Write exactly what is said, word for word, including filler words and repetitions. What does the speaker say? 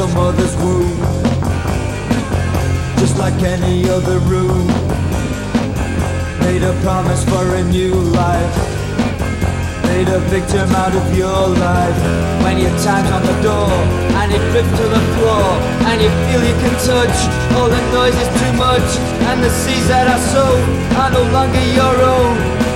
a mother's womb, just like any other room. Made a promise for a new life, made a victim out of your life. When your time's on the door and it drips to the floor and you feel you can touch, all the noise is too much and the seas that are sown are no longer your own.